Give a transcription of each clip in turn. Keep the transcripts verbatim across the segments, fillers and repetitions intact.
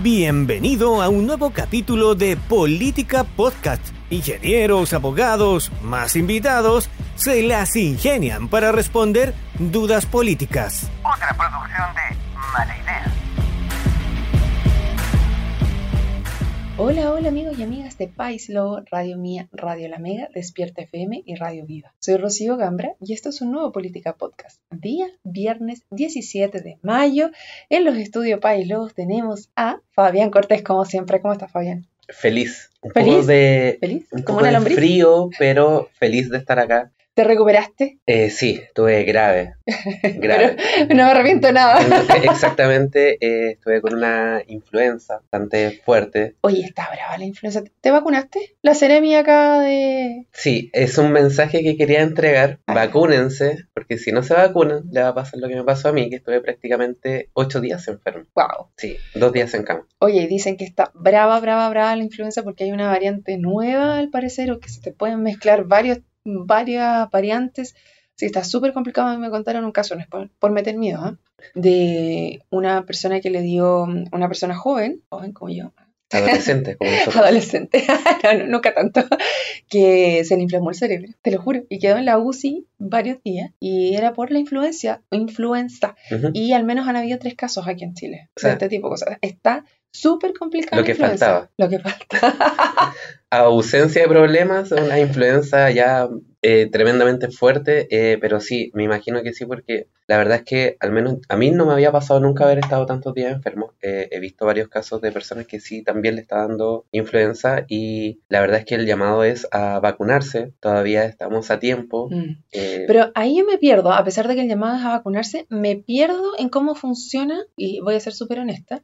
Bienvenido a un nuevo capítulo de Política Podcast. Ingenieros, abogados, más invitados, se las ingenian para responder dudas políticas. Otra producción de Mala Idea. Hola, hola amigos y amigas de País Lobo, Radio Mía, Radio La Mega, Despierta F M y Radio Viva. Soy Rocío Gambra y esto es un nuevo Política Podcast. Día viernes diecisiete de mayo. En los estudios País Lobo tenemos a Fabián Cortés, como siempre. ¿Cómo estás, Fabián? Feliz. Un ¿Feliz? poco de, ¿Feliz? un ¿Como poco una de lombriz? frío, pero feliz de estar acá. ¿Te recuperaste? Eh, sí, estuve grave. grave. Pero no me arrepiento de nada. Exactamente, eh, estuve con una influenza bastante fuerte. Oye, está brava la influenza. ¿Te vacunaste? La Seremi acá de... Sí, es un mensaje que quería entregar. Ah. Vacúnense, porque si no se vacunan, le va a pasar lo que me pasó a mí, que estuve prácticamente ocho días enfermo. Wow. Sí, dos días en cama. Oye, dicen que está brava, brava, brava la influenza porque hay una variante nueva, al parecer, o que se te pueden mezclar varios, varias variantes. Sí, está súper complicado. A mí me contaron un caso, no es por, por meter miedo, ¿eh? De una persona que le dio, una persona joven, joven como yo, Adolescente, como nosotros. adolescente, no, no, nunca tanto, que se le inflamó el cerebro, te lo juro, y quedó en la U C I varios días, y era por la influencia, influenza, Ujú. y al menos han habido tres casos aquí en Chile, de Ah. este tipo de cosas. Está súper complicado. Lo que faltaba. Lo que falta. Ausencia de problemas, una influenza ya eh, tremendamente fuerte, eh, pero sí, me imagino que sí, porque la verdad es que al menos a mí no me había pasado nunca haber estado tantos días enfermo. Eh, he visto varios casos de personas que sí también le está dando influenza y la verdad es que el llamado es a vacunarse, todavía estamos a tiempo. Mm. eh, Pero ahí yo me pierdo, a pesar de que el llamado es a vacunarse, me pierdo en cómo funciona, y voy a ser súper honesta,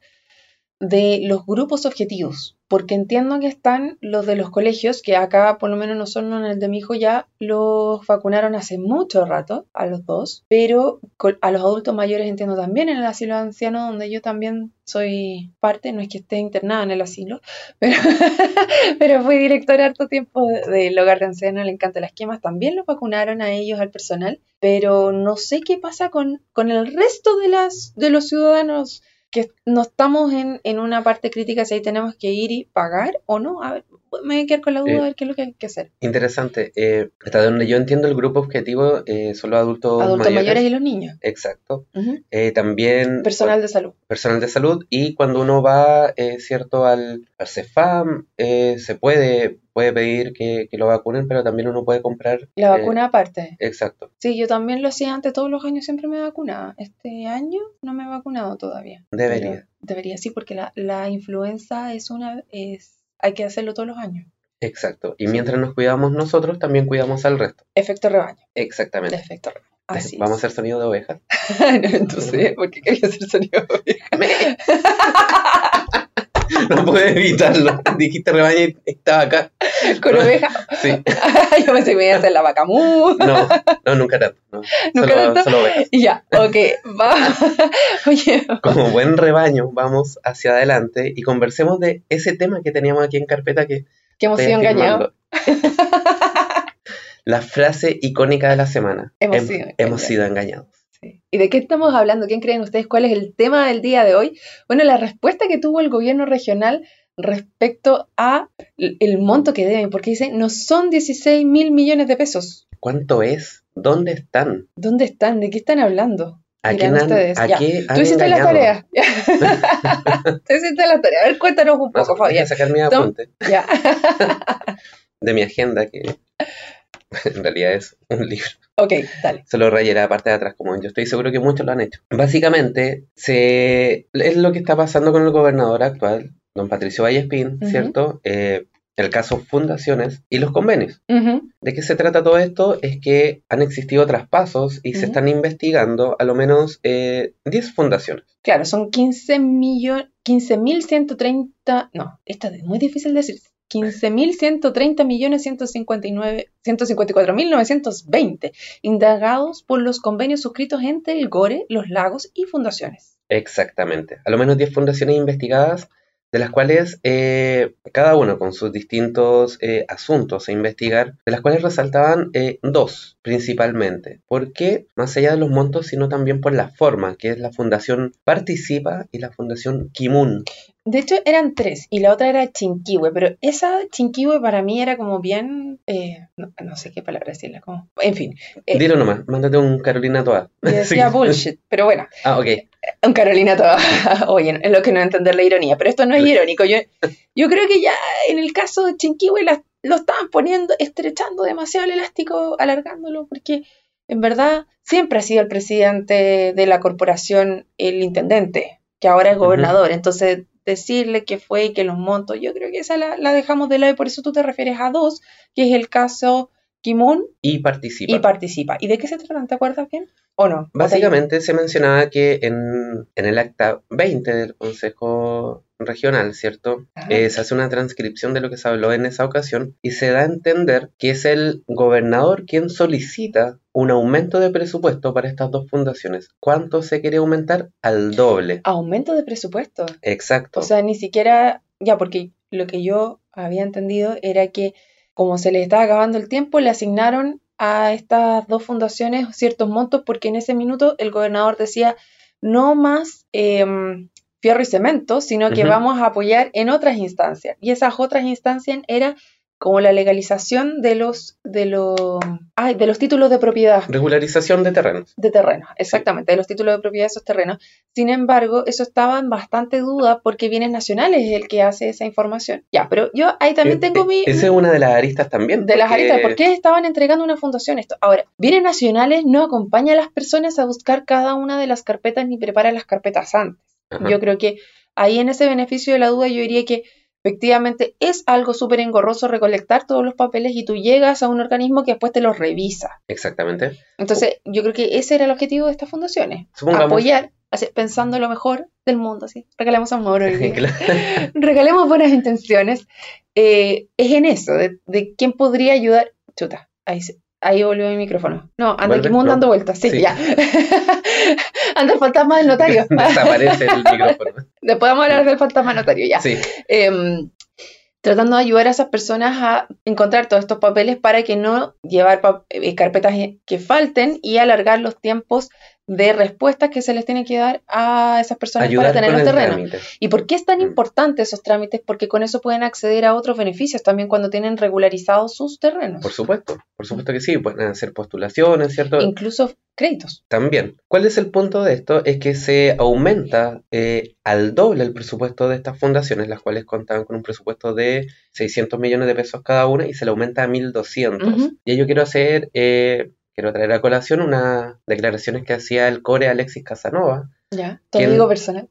de los grupos objetivos, porque entiendo que están los de los colegios, que acá por lo menos nosotros en el de mi hijo ya los vacunaron hace mucho rato, a los dos, pero co- a los adultos mayores entiendo también en el asilo de ancianos, donde yo también soy parte, no es que esté internada en el asilo, pero, pero fui directora harto tiempo de- del hogar de ancianos, le encantan las quemas, también los vacunaron a ellos, al personal, pero no sé qué pasa con, con el resto de, las, de los ciudadanos que no estamos en, en una parte crítica si ahí tenemos que ir y pagar o no. A ver, me voy a quedar con la duda Eh, a ver qué es lo que hay que hacer. Interesante. Eh, hasta donde yo entiendo el grupo objetivo eh, son los adultos, Adultos mayores. mayores y los niños. Exacto. Ujú. Eh, también Personal de salud. personal de salud, y cuando uno va, eh, cierto, al, al CEFAM, eh, se puede, puede pedir que, que lo vacunen, pero también uno puede comprar. La eh, vacuna aparte. exacto, Sí, yo también lo hacía antes, todos los años siempre me vacunaba. Este año no me he vacunado todavía. debería. Pero debería, sí, porque la, la influenza es una, es, hay que hacerlo todos los años. Exacto. Y mientras nos cuidamos nosotros, también cuidamos al resto. Efecto rebaño. Exactamente. Efecto rebaño. Así Vamos a es. hacer sonido de ovejas. No, entonces, ¿por qué quería hacer sonido de oveja? No pude evitarlo. Dijiste rebaño y estaba acá. Con oveja. Sí. Yo pensé que me iba a hacer la vaca mu. No, no, nunca tanto. No. ¿Nunca Solo, tanto? solo ovejas. Ya, ok, va. Oye, Como buen rebaño, vamos hacia adelante y conversemos de ese tema que teníamos aquí en carpeta que que hemos estoy sido engañados. afirmando. La frase icónica de la semana. Hemos Hem- sido hemos engañados. sido engañados. Sí. ¿Y de qué estamos hablando? ¿Quién creen ustedes? ¿Cuál es el tema del día de hoy? Bueno, la respuesta que tuvo el gobierno regional respecto a l- el monto que deben, porque dicen, no son dieciséis mil millones de pesos. ¿Cuánto es? ¿Dónde están? ¿Dónde están? ¿De qué están hablando? ¿A Dirán quién han, ustedes. a Ya. qué han Tú hiciste la engañado? tarea. Tú hiciste la tarea. A ver, cuéntanos un Vamos poco, a Fabián. sacar mi Tom- apunte Ya. de mi agenda, que en realidad es un libro. Ok, dale. Solo rayé la parte de atrás, como yo estoy seguro que muchos lo han hecho. Básicamente, se, es lo que está pasando con el gobernador actual, don Patricio Vallespín, Ujú. ¿cierto? Eh, el caso fundaciones y los convenios. Ujú. ¿De qué se trata todo esto? Es que han existido traspasos y se Ujú. están investigando a lo menos eh, diez fundaciones. Claro, son quince millones, quince mil ciento treinta, no, esto es muy difícil de decir, quince mil ciento treinta millones ciento cincuenta y nueve, ciento cincuenta y cuatro mil novecientos veinte indagados por los convenios suscritos entre el GORE, los lagos y fundaciones. Exactamente. A lo menos diez fundaciones investigadas de las cuales eh, cada uno con sus distintos eh, asuntos a investigar, de las cuales resaltaban eh, dos principalmente. ¿Por qué? Más allá de los montos, sino también por la forma, que es la Fundación Participa y la Fundación Kimun. De hecho, eran tres, y la otra era Chinquihue, pero esa Chinquihue para mí era como bien, eh, no, no sé qué palabra decirla, como, en fin. Eh, Dilo nomás, mándate un Carolina Toa. Yo decía bullshit, pero bueno. Ah, ok. Un Carolina Toa. Oye, es lo que no entender la ironía, pero esto no es irónico. Yo, yo creo que ya en el caso de Chinquihue la, lo estaban poniendo, estrechando demasiado el elástico, alargándolo, porque en verdad siempre ha sido el presidente de la corporación el intendente, que ahora es gobernador, uh-huh. Entonces decirle que fue y que los montos, yo creo que esa la, la dejamos de lado y por eso tú te refieres a dos, que es el caso Kimun y Participa. Y Participa. ¿Y de qué se tratan? ¿Te acuerdas bien? ¿O no? Básicamente se mencionaba que en, en el acta veinte del Consejo Regional, ¿cierto? Eh, se hace una transcripción de lo que se habló en esa ocasión y se da a entender que es el gobernador quien solicita un aumento de presupuesto para estas dos fundaciones. ¿Cuánto se quiere aumentar? Al doble. ¿Aumento de presupuesto? Exacto. O sea, ni siquiera, ya, porque lo que yo había entendido era que como se le estaba acabando el tiempo, le asignaron a estas dos fundaciones ciertos montos porque en ese minuto el gobernador decía no más eh, fierro y cemento, sino que uh-huh. vamos a apoyar en otras instancias. Y esas otras instancias eran como la legalización de los de los ay, de los títulos de propiedad. Regularización de terrenos. De terrenos, exactamente, sí. De los títulos de propiedad de esos terrenos. Sin embargo, eso estaba en bastante duda porque Bienes Nacionales es el que hace esa información. Ya, pero yo ahí también tengo eh, mi... Esa es una de las aristas también. De porque... las aristas, ¿por qué estaban entregando una fundación esto? Ahora, Bienes Nacionales no acompaña a las personas a buscar cada una de las carpetas ni prepara las carpetas antes. Ajá. Yo creo que ahí en ese beneficio de la duda yo diría que efectivamente es algo súper engorroso recolectar todos los papeles y tú llegas a un organismo que después te los revisa. Exactamente. Entonces, yo creo que ese era el objetivo de estas fundaciones. Supongamos... Apoyar, así, pensando lo mejor del mundo, así. Regalemos amor hoy día. Claro. Regalemos buenas intenciones. Eh, es en eso, de, de quién podría ayudar. Chuta, ahí se... Ahí volvió mi micrófono. No, anda el Kimun no. dando vueltas. Sí, sí. Ya. Anda el fantasma del notario. Desaparece el micrófono. Después vamos a hablar del fantasma del notario, ya. Sí. Eh, tratando de ayudar a esas personas a encontrar todos estos papeles para que no llevar pa- eh, carpetas que falten y alargar los tiempos de respuestas que se les tiene que dar a esas personas ayudar para tener los terrenos. Trámite. ¿Y por qué es tan mm. importante esos trámites? Porque con eso pueden acceder a otros beneficios también cuando tienen regularizados sus terrenos. Por supuesto, por supuesto que sí, pueden hacer postulaciones, ¿cierto? Incluso créditos. También. ¿Cuál es el punto de esto? Es que se aumenta eh, al doble el presupuesto de estas fundaciones, las cuales contaban con un presupuesto de seiscientos millones de pesos cada una y se le aumenta a mil doscientos. Uh-huh. Y yo quiero hacer... Eh, Quiero traer a colación unas declaraciones que hacía el core Alexis Casanova. Ya, tu amigo personal.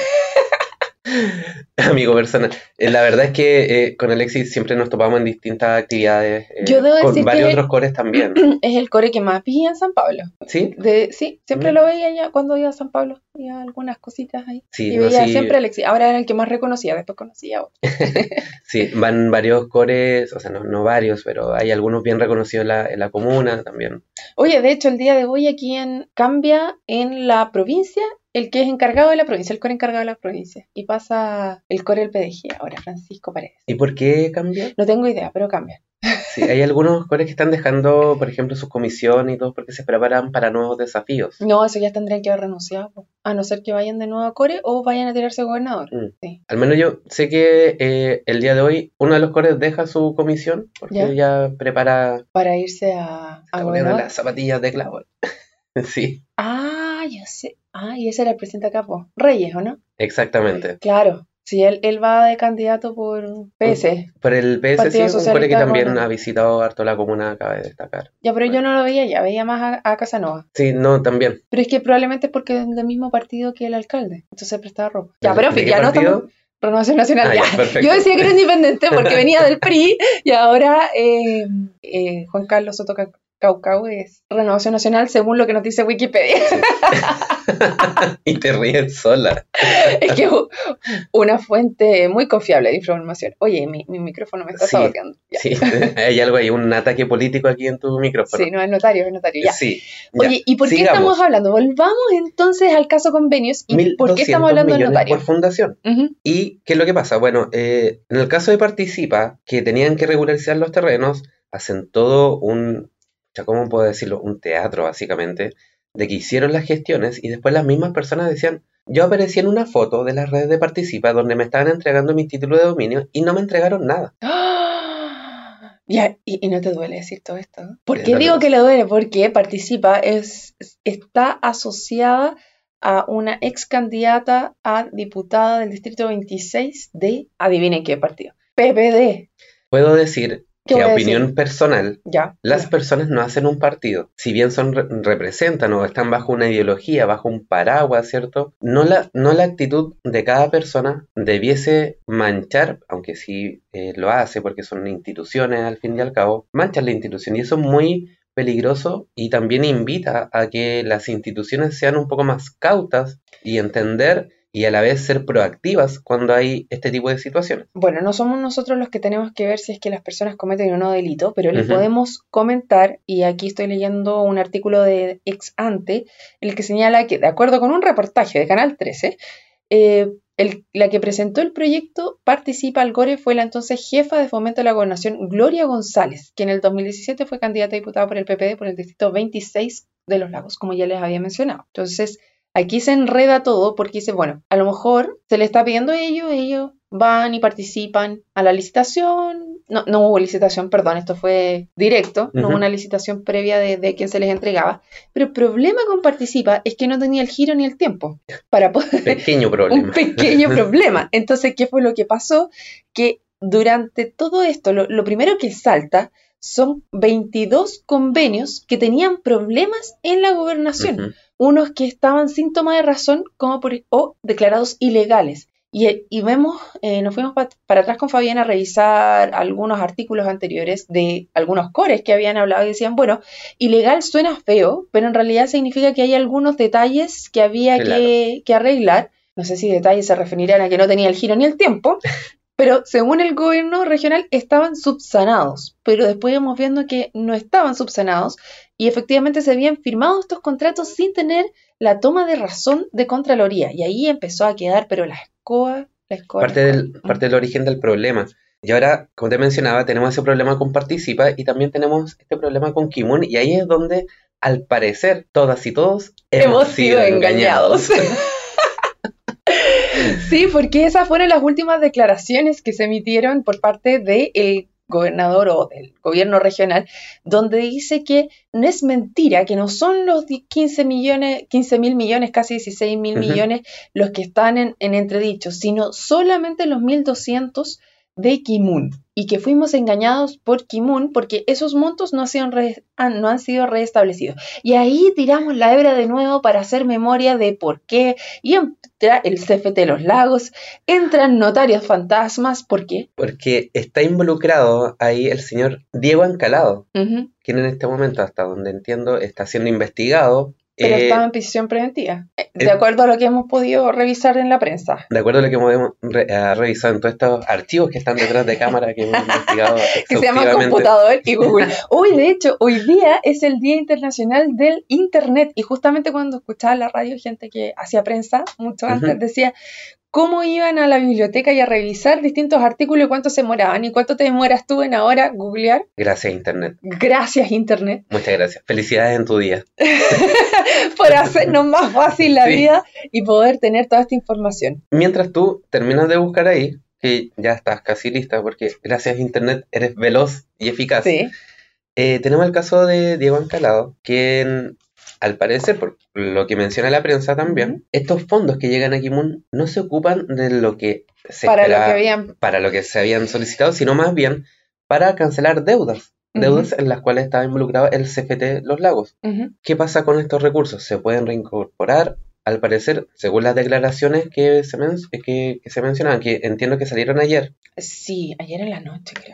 Amigo personal. Eh, la verdad es que eh, con Alexis siempre nos topamos en distintas actividades. Eh, Yo debo con decir varios que otros cores también. Es el core que más vi en San Pablo. ¿Sí? De, sí, siempre mm. lo veía ya cuando iba a San Pablo. Había algunas cositas ahí. Sí, y veía no, sí. siempre a Alexis. Ahora era el que más reconocía, después conocía a otro. Sí, van varios cores, o sea, no, no varios, pero hay algunos bien reconocidos en la, en la comuna también. Oye, de hecho, el día de hoy aquí en cambia en la provincia el que es encargado de la provincia, el core encargado de la provincia. Y pasa el core del P D G ahora, Francisco Paredes. ¿Y por qué cambia? No tengo idea, pero cambia. Sí, hay algunos cores que están dejando, por ejemplo, sus comisiones y todo porque se preparan para nuevos desafíos. No, eso ya tendrían que haber renunciado, a no ser que vayan de nuevo a core o vayan a tirarse a gobernador. Mm. Sí. Al menos yo sé que eh, el día de hoy uno de los cores deja su comisión porque ya, ya prepara... Para irse a, a gobernador. Las zapatillas de clavo. Sí. Ah, yo sé. Ah, y ese era el presidente acá, po. Reyes, ¿o no? Exactamente. Claro. Sí, él, él va de candidato por P S. Por el P S, Partido sí, un core que también bueno. ha visitado harto la comuna, acaba de destacar. Ya, pero bueno. yo no lo veía ya, veía más a, a Casanova. Sí, no, también. Pero es que probablemente es porque es del mismo partido que el alcalde, entonces prestaba ropa. Ya, pero ¿De ya qué no partido? estamos... Renovación Nacional, ah, ya. ya Yo decía que era independiente porque venía del P R I y ahora eh, eh, Juan Carlos Soto Caucao es Renovación Nacional, según lo que nos dice Wikipedia. Y te ríes sola. Es que una fuente muy confiable de información. Oye, mi, mi micrófono me está Sí, saboteando. Ya. Sí, hay algo ahí, un ataque político aquí en tu micrófono. Sí, no, es notario, es notario. Ya. Sí, Oye, ya. ¿y por qué Sigamos. estamos hablando? Volvamos entonces al caso convenios y por qué estamos hablando del millones notario. por fundación. Uh-huh. ¿Y qué es lo que pasa? Bueno, eh, en el caso de Participa, que tenían que regularizar los terrenos, hacen todo un, ya ¿cómo puedo decirlo? Un teatro, básicamente, de que hicieron las gestiones y después las mismas personas decían, yo aparecí en una foto de las redes de Participa donde me estaban entregando mi título de dominio y no me entregaron nada. Ya, y, y no te duele decir todo esto. ¿Por Es qué digo doloroso. que le duele? Porque Participa es, está asociada a una ex candidata a diputada del distrito veintiséis de, adivinen qué partido, P P D. Puedo decir ¿Qué que voy a a opinión decir? personal, Ya. las ya. personas no hacen un partido. Si bien son re- representan o están bajo una ideología, bajo un paraguas, ¿cierto? No la, no la actitud de cada persona debiese manchar, aunque sí eh, lo hace porque son instituciones al fin y al cabo, manchan la institución y eso es muy peligroso y también invita a que las instituciones sean un poco más cautas y entender y a la vez ser proactivas cuando hay este tipo de situaciones. Bueno, no somos nosotros los que tenemos que ver si es que las personas cometen o no delito, pero le Ujú. podemos comentar, y aquí estoy leyendo un artículo de Ex Ante, el que señala que, de acuerdo con un reportaje de Canal trece, eh, el, la que presentó el proyecto Participa al Gore fue la entonces jefa de fomento de la gobernación, Gloria González, que en el dos mil diecisiete fue candidata a diputada por el P P D por el distrito veintiséis de Los Lagos, como ya les había mencionado. Entonces, aquí se enreda todo porque dice, bueno, a lo mejor se le está pidiendo a ellos, ellos van y participan a la licitación. No, no hubo licitación, perdón, esto fue directo, no hubo Ujú. una licitación previa de, de quién se les entregaba. Pero el problema con Participa es que no tenía el giro ni el tiempo para poder... Pequeño un problema. pequeño problema. Entonces, ¿qué fue lo que pasó? Que durante todo esto, lo, lo primero que salta son veintidós convenios que tenían problemas en la gobernación. Ujú. Unos que estaban sin toma de razón como por, o declarados ilegales. Y, y vemos, eh, nos fuimos pa, para atrás con Fabián a revisar algunos artículos anteriores de algunos cores que habían hablado y decían, bueno, ilegal suena feo, pero en realidad significa que hay algunos detalles que había Claro. que, que arreglar. No sé si detalles se referirán a que no tenía el giro ni el tiempo, pero según el gobierno regional estaban subsanados, pero después íbamos viendo que no estaban subsanados y efectivamente se habían firmado estos contratos sin tener la toma de razón de Contraloría. Y ahí empezó a quedar, pero la escoba, la escoba. Parte la del, escoba. parte del origen del problema. Y ahora, como te mencionaba, tenemos ese problema con Participa y también tenemos este problema con Kimun y ahí es donde, al parecer, todas y todos Hemos sido engañados. Sí, porque esas fueron las últimas declaraciones que se emitieron por parte del gobernador o del gobierno regional, donde dice que no es mentira, que no son los quince millones, quince mil millones, casi dieciséis mil Ujú. millones los que están en, en entredicho, sino solamente los mil doscientos de Kimun, y que fuimos engañados por Kimun porque esos montos no han sido, re, no han sido reestablecidos. Y ahí tiramos la hebra de nuevo para hacer memoria de por qué, y entra el C F T Los Lagos, entran notarios fantasmas, ¿por qué? Porque está involucrado ahí el señor Diego Ancalado, Uh-huh. quien en este momento, hasta donde entiendo, está siendo investigado. Pero eh, estaba en prisión preventiva, de eh, acuerdo a lo que hemos podido revisar en la prensa. De acuerdo a lo que hemos re- eh, revisado en todos estos archivos que están detrás de cámara que hemos investigado Que se llama exhaustivamente. computador y Google. Hoy, de hecho, hoy día es el Día Internacional del Internet. Y justamente cuando escuchaba la radio, gente que hacía prensa mucho antes, Ujú. decía cómo iban a la biblioteca y a revisar distintos artículos y cuánto se demoraban. ¿Y cuánto te demoras tú en ahora googlear? Gracias, Internet. Gracias, Internet, Muchas gracias. Felicidades en tu día. por hacernos más fácil la Sí. vida y poder tener toda esta información. Mientras tú terminas de buscar ahí, que ya estás casi lista, porque gracias a Internet eres veloz y eficaz. Sí. Eh, tenemos el caso de Diego Ancalado, quien, al parecer, por lo que menciona la prensa también, Ujú. estos fondos que llegan a Kimun no se ocupan de lo que se Para lo esperaba- que habían... para lo que se habían solicitado, sino más bien para cancelar deudas, Ujú. deudas en las cuales estaba involucrado el C F T Los Lagos. Ujú. ¿Qué pasa con estos recursos? ¿Se pueden reincorporar? Al parecer, según las declaraciones que se, men- que, que se mencionaban, que entiendo que salieron ayer, Sí, ayer en la noche, creo.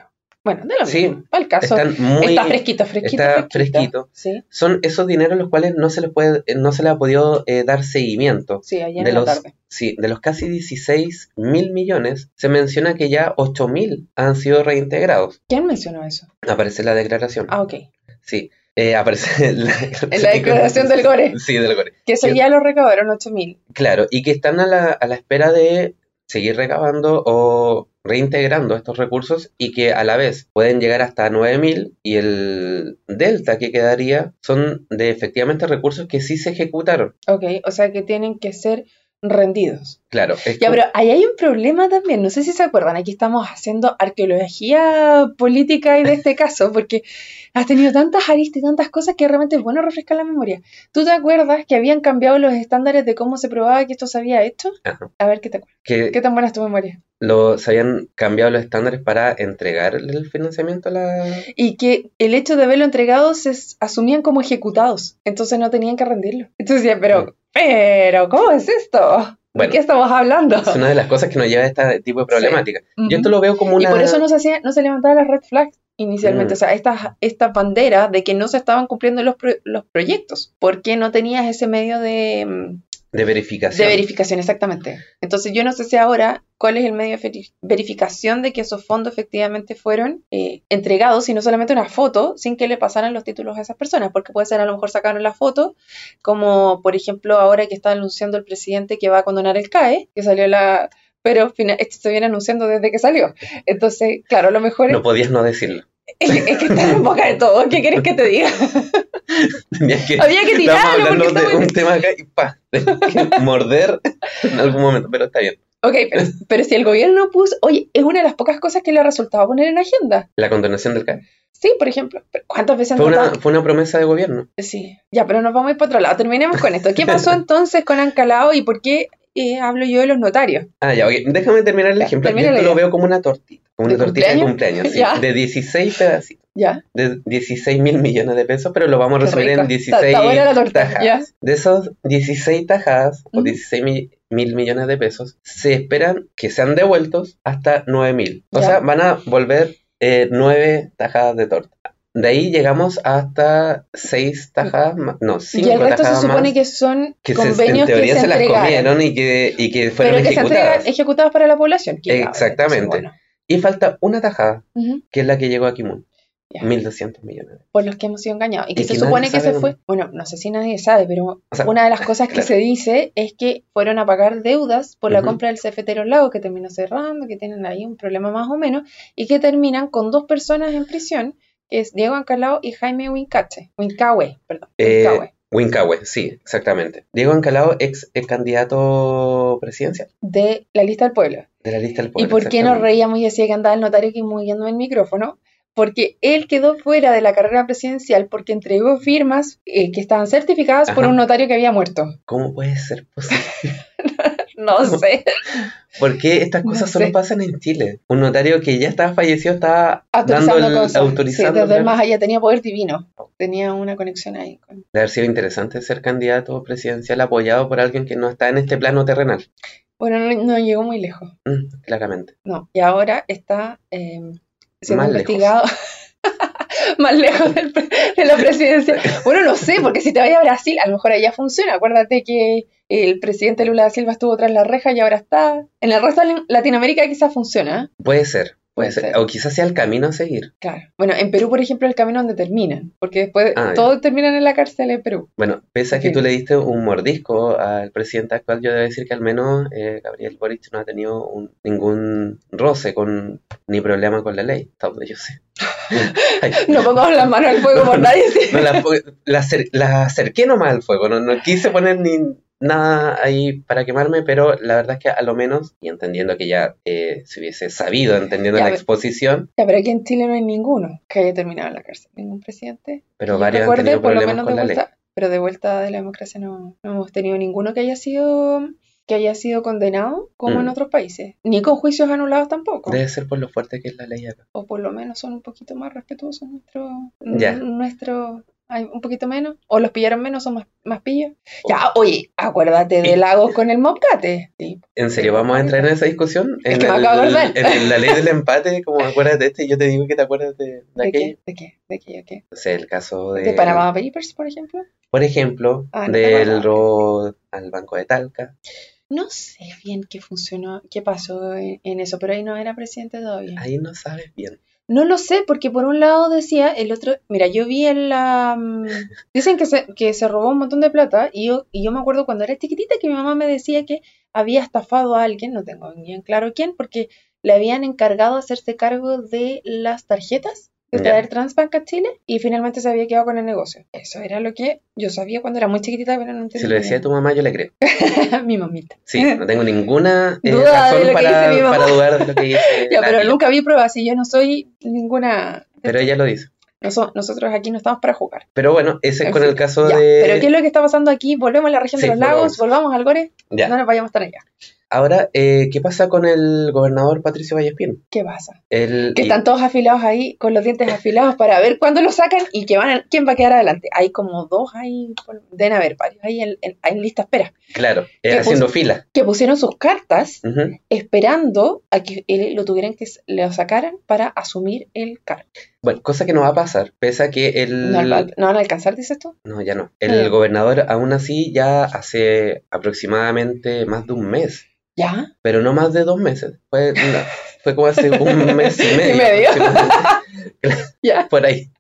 Bueno, de lo Sí, mismo. Para el caso, están muy, está fresquito, fresquito, está fresquito. fresquito. Sí, Son esos dineros los cuales no se les puede, no se les ha podido eh, dar seguimiento. sí, ayer De en la los, tarde. sí, de los casi dieciséis mil millones, se menciona que ya ocho mil han sido reintegrados. ¿Quién mencionó eso? Aparece la declaración. Ah, ok. Sí, eh, aparece en la, En la declaración del Gore. Sí, del Gore. Que eso Que- ya lo recaudaron ocho mil. Claro, y que están a la, a la espera de seguir recabando o reintegrando estos recursos y que a la vez pueden llegar hasta nueve mil y el delta que quedaría son de efectivamente recursos que sí se ejecutaron. Ok, o sea que tienen que ser rendidos. Claro, es Ya, como- pero ahí hay un problema también, no sé si se acuerdan, aquí estamos haciendo arqueología política y de este caso, porque has tenido tantas aristas y tantas cosas que realmente es bueno refrescar la memoria. ¿Tú te acuerdas que habían cambiado los estándares de cómo se probaba que esto se había hecho? Ajá. A ver, ¿qué te acuerdas? que ¿Qué tan buena es tu memoria? lo, se habían cambiado los estándares para entregar el financiamiento a la... Y que el hecho de haberlo entregado se s- asumían como ejecutados, entonces no tenían que rendirlo. Entonces decía, pero, pero, ¿cómo es esto? ¿De Bueno, qué estamos hablando? es una de las cosas que nos lleva a este tipo de problemática. Ujú. Yo esto lo veo como Y una... por eso no se hacía, no se levantaban las red flags inicialmente, Mm. o sea, esta, esta bandera de que no se estaban cumpliendo los, pro- los proyectos, porque no tenías ese medio de, mm, de de verificación. verificación, exactamente. Entonces yo no sé si ahora cuál es el medio de veri- verificación de que esos fondos efectivamente fueron eh, entregados y no solamente una foto sin que le pasaran los títulos a esas personas, porque puede ser a lo mejor sacaron la foto, como por ejemplo ahora que está anunciando el presidente que va a condonar el C A E, que salió la... Pero fina- esto se viene anunciando desde que salió. Entonces, claro, a lo mejor No podías no decirlo. es, es que está en boca de todo. ¿Qué quieres que te diga? Tenías que, Había que estábamos tirarlo hablando porque de está muy- un tema acá y pa, tenés que morder en algún momento, pero está bien. Ok, pero, pero si el gobierno puso... Oye, es una de las pocas cosas que le ha resultado poner en agenda. La condonación del C A E. Sí, por ejemplo. Pero ¿cuántas veces han Fue una, tratado? fue una promesa de gobierno. Sí, ya, pero nos vamos a ir para otro lado. Terminemos con esto. ¿Qué pasó entonces con Ancalao y por qué eh, hablo yo de los notarios? Ah, ya, ok. Déjame terminar el Ya, ejemplo. Yo termina esto la lo idea. veo como una tortita. Como una ¿De tortita de cumpleaños? cumpleaños, sí, Ya. de dieciséis pedacitos. ¿Ya? De dieciséis mil millones de pesos, pero lo vamos a Qué resumir rico. en Está- dieciséis está buena la torta, tajadas. ya. De esos dieciséis tajadas, o Ujú. dieciséis mil millones de pesos, se esperan que sean devueltos hasta nueve mil. O Ya. sea, van a volver eh, nueve tajadas de torta. De ahí llegamos hasta seis tajadas más, no, cinco Y el resto se tajadas supone más, que son que se, en convenios que teoría se, se, las entregaron, comieron y que, y que fueron pero que se ejecutadas. entregan ejecutadas para la población. que ya, Exactamente. entonces, bueno. Y falta una tajada, Ujú, que es la que llegó a Kimun, ya. mil doscientos millones. Por los que hemos sido engañados. Y que Y se que supone nadie que sabe se fue. dónde. Bueno, no sé si nadie sabe, pero O sea, una de las cosas que claro. se dice es que fueron a pagar deudas por la Ujú. compra del Cafetero Lago, que terminó cerrando, que tienen ahí un problema más o menos, y que terminan con dos personas en prisión, que es Diego Ancalao y Jaime Wincache. Wincahue, perdón. Eh, Wincahue. Wincahue, sí, exactamente. Diego Ancalao, ex, ex candidato presidencial De la lista del pueblo. de la lista del ¿Y pueblo. por qué nos exactamente. reíamos y decía que andaba el notario que moviendo el micrófono? Porque él quedó fuera de la carrera presidencial porque entregó firmas eh, que estaban certificadas por Ajá. un notario que había muerto. ¿Cómo puede ser posible? No sé. ¿Por qué estas No cosas sé. solo pasan en Chile? Un notario que ya estaba fallecido estaba Autorizando dando el, cosas. autorizando. Sí, desde el claro. más allá tenía poder divino. Tenía una conexión ahí. Con... Debe haber sido interesante ser candidato presidencial apoyado por alguien que no está en este plano terrenal. Bueno, no, no llegó muy lejos. Mm, claramente. No. Y ahora está eh, siendo Más investigado más lejos del pre- de la presidencia. Bueno, no sé, porque si te vayas a Brasil, a lo mejor allá funciona. Acuérdate que el presidente Lula da Silva estuvo tras la reja y ahora está. En el resto de Latinoamérica quizás funciona, ¿eh? Puede ser, puede Puede ser. ser. O quizás sea el camino a seguir. Claro. Bueno, en Perú, por ejemplo, el camino donde terminan, porque después Ah, ya. todos terminan en la cárcel en Perú. Bueno, pese a que Sí. tú le diste un mordisco al presidente actual, yo debo decir que al menos eh, Gabriel Boric no ha tenido un- ningún roce con ni problema con la ley, hasta donde yo sé. Ay, No pongamos las manos al fuego por nadie. ¿Sí? no, la, la acer- la acerqué nomás al fuego, no, no quise poner ni nada ahí para quemarme, pero la verdad es que a lo menos, y entendiendo que ya eh, se hubiese sabido, entendiendo Ya, la pero- exposición, Ya, pero aquí en Chile no hay ninguno que haya terminado en la cárcel. Ningún presidente. pero Yo varios han recuerde, tenido por lo problemas menos con de la ley. vuelta, pero de vuelta de la democracia no, no hemos tenido ninguno que haya sido que haya sido condenado como en Mm. otros países, ni con juicios anulados tampoco. Debe ser por lo fuerte que es la ley acá. O por lo menos son un poquito más respetuosos nuestros Ya. nuestros hay un poquito menos, o los pillaron menos, son más, más pillos. Ya, oye, acuérdate de Lagos con el Moscate. Sí. ¿En serio vamos a entrar en esa discusión? Es En que me el- acabo de acordar. En la ley del empate, como acuerdas de este, yo te digo que te acuerdas de, de ¿De aquello. qué? ¿De qué? ¿De qué? ¿De qué? O sea, el caso de... ¿De Panama Papers, por ejemplo? Por ejemplo, Ah, no te del acordaba. robo al Banco de Talca. No sé bien qué funcionó, qué pasó en, en eso, pero ahí no era presidente todavía. Ahí no sabes bien. No lo sé, porque por un lado decía, el otro, mira, yo vi en la... mm, dicen que se, que se robó un montón de plata, y yo, y yo me acuerdo cuando era chiquitita que mi mamá me decía que había estafado a alguien, no tengo bien claro quién, porque le habían encargado hacerse cargo de las tarjetas de Ya. traer Transbank a Chile, y finalmente se había quedado con el negocio. Eso era lo que yo sabía cuando era muy chiquitita, pero no entendía. Si lo decía tu mamá, yo le creo. Mi mamita. Sí, no tengo ninguna eh, Duda de razón lo que para, dice mi mamá. para dudar de lo que dice Ya, la pero tía. nunca vi pruebas, y yo no soy ninguna... Pero ella lo dice. Noso- nosotros aquí no estamos para jugar. Pero bueno, ese es En con fin, el caso ya. de... Pero ¿qué es lo que está pasando aquí? Volvemos a la región Sí, de los lagos, volvamos. volvamos al Gore, Ya. no nos vayamos tan allá. Ahora, eh, ¿qué pasa con el gobernador Patricio Vallespín? ¿Qué pasa? El, Que están todos afilados ahí, con los dientes afilados para ver cuándo lo sacan y que van a- quién va a quedar adelante. Hay como dos ahí, por- deben haber varios ahí en, en- en lista espera, Claro, eh, ¿Qué haciendo puso? fila. que pusieron sus cartas Ujú. esperando a que él lo tuvieran que s- lo sacaran para asumir el cargo. Bueno, cosa que no va a pasar, pese a que el... ¿No, va- no van a alcanzar, dices tú? No, ya no. El Ya. gobernador aún así ya hace aproximadamente más de un mes, ¿Ya? pero no más de dos meses. Fue, no, fue como hace un mes y medio. ¿Y medio? aproximadamente. ¿Ya? Por ahí.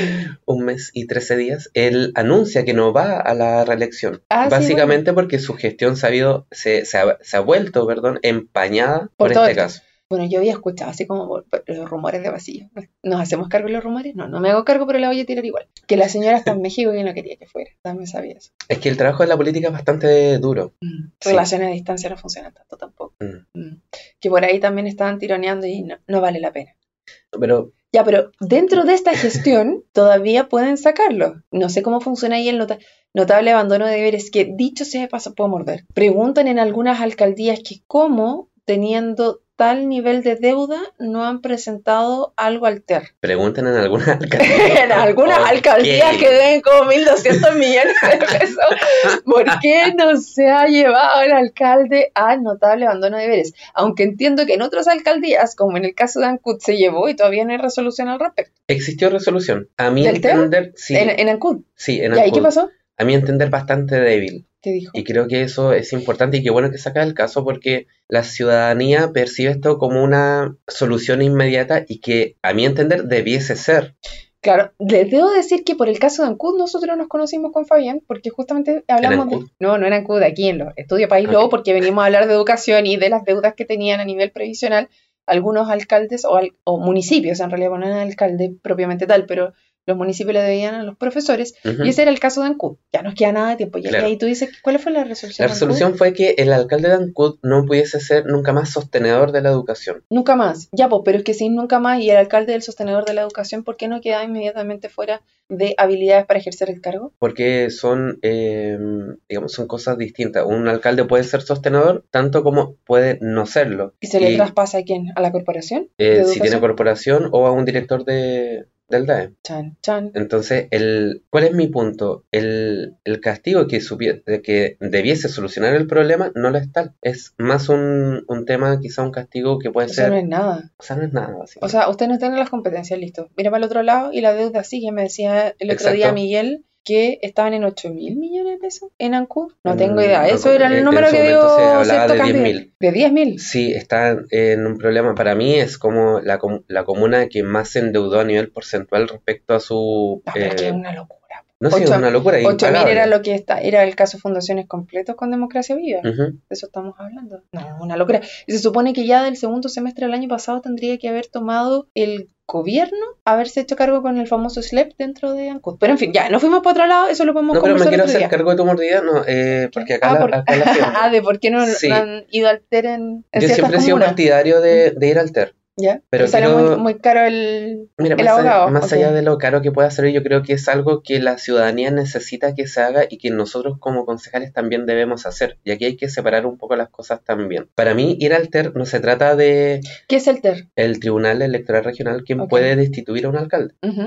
Un mes y trece días. Él anuncia que no va a la reelección. Ah, sí, básicamente porque su gestión se ha, habido- se, se ha, se ha vuelto, perdón, empañada por, Por todo este esto. caso. Bueno, yo había escuchado así como por- por los rumores de pasillo. ¿Nos hacemos cargo de los rumores? No, no me hago cargo, pero la voy a tirar igual. Que la señora está en México y no quería que fuera. También sabía eso. Es que el trabajo de la política es bastante duro. Mm. Sí. Relaciones a distancia no funcionan tanto tampoco. Mm. Mm. Que por ahí también estaban tironeando y no, no vale la pena. Pero Ya, pero dentro de esta gestión todavía pueden sacarlo. No sé cómo funciona ahí el nota- notable abandono de deberes, que dicho sea de paso puedo morder. Preguntan en algunas alcaldías que cómo, teniendo tal nivel de deuda, no han presentado algo alter. pregunten en alguna alcaldía. En algunas Ok. alcaldías que deben como mil doscientos millones de pesos. ¿Por qué no se ha llevado el alcalde al notable abandono de deberes? Aunque entiendo que en otras alcaldías, como en el caso de Ancud, se llevó y todavía no hay resolución al respecto. Existió resolución. A mi ¿Del Teo? entender, sí. En, en Ancud. Sí, en ¿Y ahí qué Ancud. pasó? A mi entender, bastante débil. ¿Qué dijo? Y creo que eso es importante y qué bueno que saca el caso porque la ciudadanía percibe esto como una solución inmediata y que, a mi entender, debiese ser. Claro, les debo decir que por el caso de Ancud nosotros nos conocimos con Fabián porque justamente hablamos de... Ancud? No, no en Ancud, aquí en los Estudio País Ok. Lobo, porque venimos a hablar de educación y de las deudas que tenían a nivel previsional algunos alcaldes o, al- o municipios, en realidad no eran alcalde propiamente tal, pero los municipios le debían a los profesores, Ujú. y ese era el caso de Ancud. Ya nos queda nada de tiempo. Y Claro. ahí tú dices, ¿cuál fue la resolución? La de resolución fue que el alcalde de Ancud no pudiese ser nunca más sostenedor de la educación. Nunca más. Ya, pues, pero es que si nunca más y el alcalde del sostenedor de la educación, ¿por qué no queda inmediatamente fuera de habilidades para ejercer el cargo? Porque son, eh, digamos, son cosas distintas. Un alcalde puede ser sostenedor tanto como puede no serlo. ¿Y se le Y, traspasa a quién? ¿A la corporación? eh, ¿De si educación? tiene corporación o a un director de, del D A E. Chan, chan. Entonces, el, ¿cuál es mi punto? El, el castigo que, supie- de que debiese solucionar el problema no lo es tal. Es más un, un tema, quizá un castigo que puede Eso ser... no es nada. O sea, no es nada, O básicamente. sea, usted no tiene las competencias, listo. Mira para el otro lado y la deuda sigue. Me decía el otro Exacto. día Miguel que estaban en ocho mil millones de pesos en Ancud. No tengo Mm, idea. no, Eso era en- el en número su que momento dio se hablaba cierto de diez candidato. mil. ¿De diez mil? Sí, está en un problema. Para mí es como la, com- la comuna que más se endeudó a nivel porcentual respecto a su... No, pero es que eh, es una locura. no sé, es ocho- una locura. ocho mil impagable. era lo que está, era el caso de fundaciones completos con Democracia Viva. Ujú. De eso estamos hablando. No, una locura. Y se supone que ya del segundo semestre del año pasado tendría que haber tomado el gobierno, haberse hecho cargo con el famoso S L E P dentro de Ancud. Pero en fin, ya, nos fuimos para otro lado, eso lo podemos No, pero me conversar quiero otro hacer día. cargo de tu mordida, no, eh, porque acá, Ah, la, por- acá la firmo. ah, de por qué no, Sí. no han ido al T E R en, en Yo ciertas siempre he sido comunas. partidario de, de ir al T E R. ¿Ya? pero Y sale quiero- muy, muy caro el, Mira, el más, abogado. allá, más Ok. allá de lo caro que pueda ser, yo creo que es algo que la ciudadanía necesita que se haga y que nosotros como concejales también debemos hacer. Y aquí hay que separar un poco las cosas también. Para mí, ir al T E R no se trata de ¿Qué es el T E R? el Tribunal Electoral Regional quien Ok. puede destituir a un alcalde. Ujú.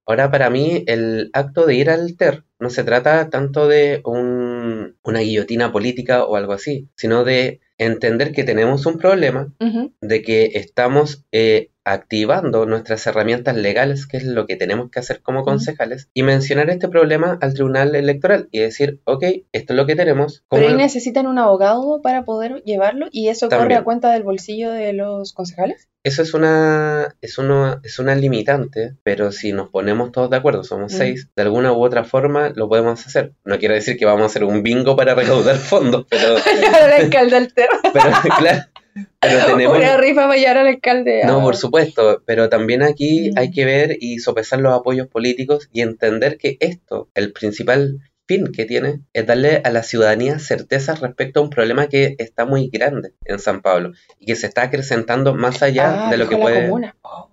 Ahora, para mí, el acto de ir al T E R no se trata tanto de un, una guillotina política o algo así, sino de entender que tenemos un problema, Ujú. de que estamos eh, activando nuestras herramientas legales, que es lo que tenemos que hacer como concejales, y mencionar este problema al Tribunal Electoral y decir, ok, esto es lo que tenemos. ¿cómo Pero ahí lo- necesitan un abogado para poder llevarlo y eso corre También. a cuenta del bolsillo de los concejales. Eso es una, es una, es una limitante, pero si nos ponemos todos de acuerdo, somos Mm. seis, de alguna u otra forma lo podemos hacer. No quiero decir que vamos a hacer un bingo para recaudar fondos, pero, Al alcalde altero. pero claro, pero tenemos... Una rifa para llevar al alcalde. a- No, por supuesto, pero también aquí Mm. hay que ver y sopesar los apoyos políticos y entender que esto, el principal fin que tiene, es darle a la ciudadanía certezas respecto a un problema que está muy grande en San Pablo y que se está acrecentando más allá Ah, de lo dijo que la puede... comuna. Oh.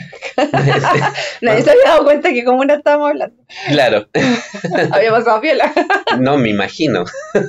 Nadie se había dado cuenta que comuna estábamos hablando. Claro, Había pasado piola. no me imagino,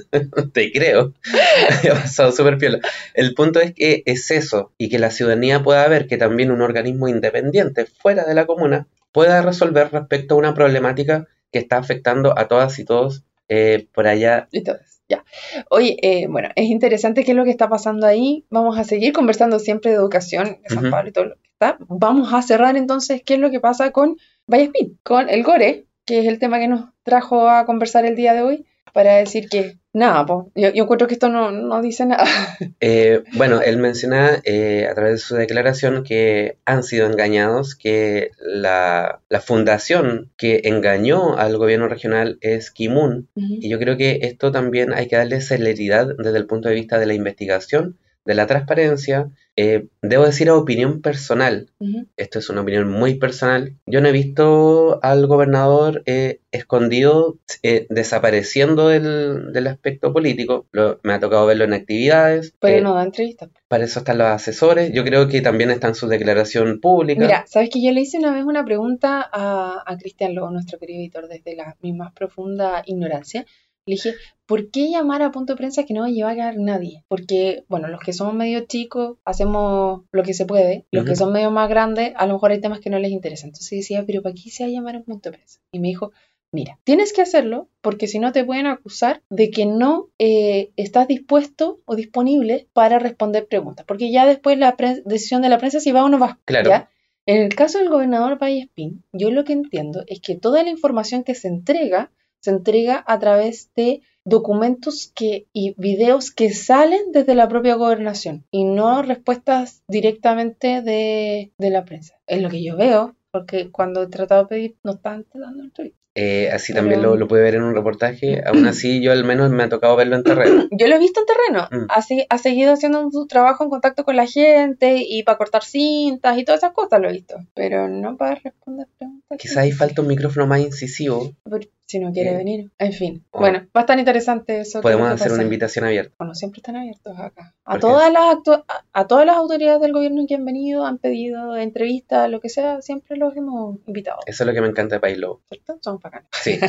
te creo, ha pasado súper piola. El punto es que es eso, y que la ciudadanía pueda ver que también un organismo independiente fuera de la comuna pueda resolver respecto a una problemática que está afectando a todas y todos eh, por allá. Y todo eso, ya. Oye, eh, bueno, es interesante qué es lo que está pasando ahí. Vamos a seguir conversando siempre de educación de San Ujú. Pablo y todo lo que está. Vamos a cerrar entonces qué es lo que pasa con Vallespín, con el Gore, que es el tema que nos trajo a conversar el día de hoy, para decir que nada, po, yo, yo encuentro que esto no, no dice nada. Eh, bueno, él menciona eh, a través de su declaración que han sido engañados, que la, la fundación que engañó al gobierno regional es Kimun, y yo creo que esto también hay que darle celeridad desde el punto de vista de la investigación, de la transparencia. Eh, debo decir a opinión personal, Ujú. esto es una opinión muy personal, yo no he visto al gobernador eh, escondido, eh, desapareciendo del, del aspecto político. Lo- me ha tocado verlo en actividades, Pero eh, no da entrevistas. para eso están los asesores, yo creo que también está en su declaración pública. Mira, ¿sabes que yo le hice una vez una pregunta a, a Cristian Lobo, nuestro querido editor, desde la, mi más profunda ignorancia? Le dije, ¿por qué llamar a punto de prensa que no va a llevar a nadie? Porque, bueno, los que somos medio chicos hacemos lo que se puede, los Ujú. que son medio más grandes, a lo mejor hay temas que no les interesan. Entonces decía, ¿pero para qué se va a llamar a punto de prensa? Y me dijo, mira, tienes que hacerlo porque si no te pueden acusar de que no eh, estás dispuesto o disponible para responder preguntas. Porque ya después la pre- decisión de la prensa si va o no va. Claro. ¿Ya? En el caso del gobernador Vallespín, yo lo que entiendo es que toda la información que se entrega, se entrega a través de documentos que, y videos que salen desde la propia gobernación y no respuestas directamente de, de la prensa. Es lo que yo veo, porque cuando he tratado de pedir, no están dando entrevistas. Eh, así Pero- también lo, lo puede ver en un reportaje, aún así yo al menos me ha tocado verlo en terreno. Yo lo he visto en terreno, Mm. ha, se- ha seguido haciendo su trabajo en contacto con la gente y para cortar cintas y todas esas cosas lo he visto, pero no para responder preguntas. Quizás ahí falta un micrófono más incisivo, Pero si no quiere Eh, venir. En fin, oh. bueno, va a estar interesante eso. que podemos es lo que hacer una pasa. invitación abierta. Bueno, siempre están abiertos acá. A Porque todas, es- las actu- a, a todas las autoridades del gobierno que han venido, han pedido entrevistas, lo que sea, siempre los hemos invitado. Eso es lo que me encanta de País Lobo. ¿Cierto? Son bacanas. Sí.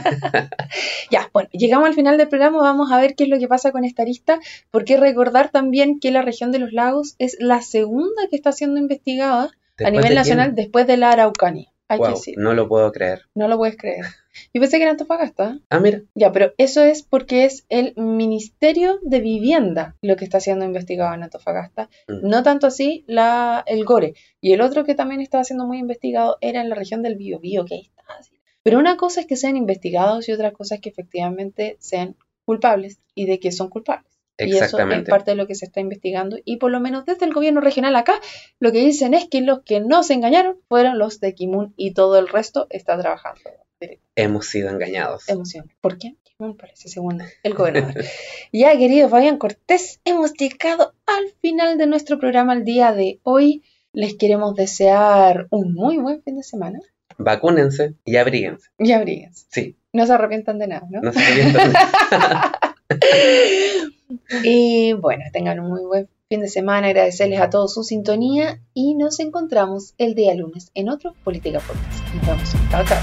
Ya, bueno, llegamos al final del programa, vamos a ver qué es lo que pasa con esta arista, porque recordar también que la región de los lagos es la segunda que está siendo investigada a Después nivel de nacional quién? después de la Araucanía. Hay Wow, que decir, no lo puedo creer. no lo puedes creer. Yo pensé que era Antofagasta. Ah, mira, Ya, pero eso es porque es el Ministerio de Vivienda lo que está siendo investigado en Antofagasta. Mm. No tanto así la, el Gore. Y el otro que también estaba siendo muy investigado era en la región del Biobío, que ahí está así. Pero una cosa es que sean investigados y otra cosa es que efectivamente sean culpables y de que son culpables. Y eso es exactamente. parte de lo que se está investigando. Y por lo menos desde el gobierno regional acá, lo que dicen es que los que no se engañaron fueron los de Kimun y todo el resto está trabajando. Hemos sido engañados. Emoción. ¿Por qué? Kimun parece, según el gobernador. Ya, querido Fabián Cortés, hemos llegado al final de nuestro programa el día de hoy. Les queremos desear un muy buen fin de semana. Vacúnense y abríguense. Y abríguense. Sí, No se arrepientan de nada, ¿no? no se arrepientan. Y bueno, tengan un muy buen fin de semana, agradecerles a todos su sintonía y nos encontramos el día lunes en otro Política Podcast. Nos vemos. Chao, chao.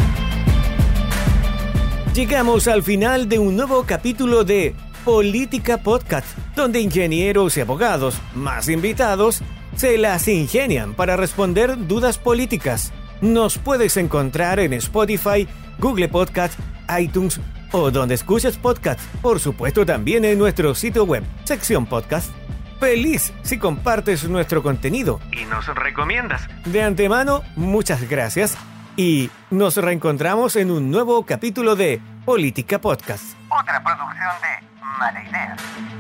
Llegamos al final de un nuevo capítulo de Política Podcast, donde ingenieros y abogados, más invitados, se las ingenian para responder dudas políticas. Nos puedes encontrar en Spotify, Google Podcast, iTunes o donde escuches podcast. Por supuesto también en nuestro sitio web, sección podcast. Feliz si compartes nuestro contenido y nos recomiendas. De antemano, muchas gracias y nos reencontramos en un nuevo capítulo de Política Podcast. Otra producción de Mala Idea.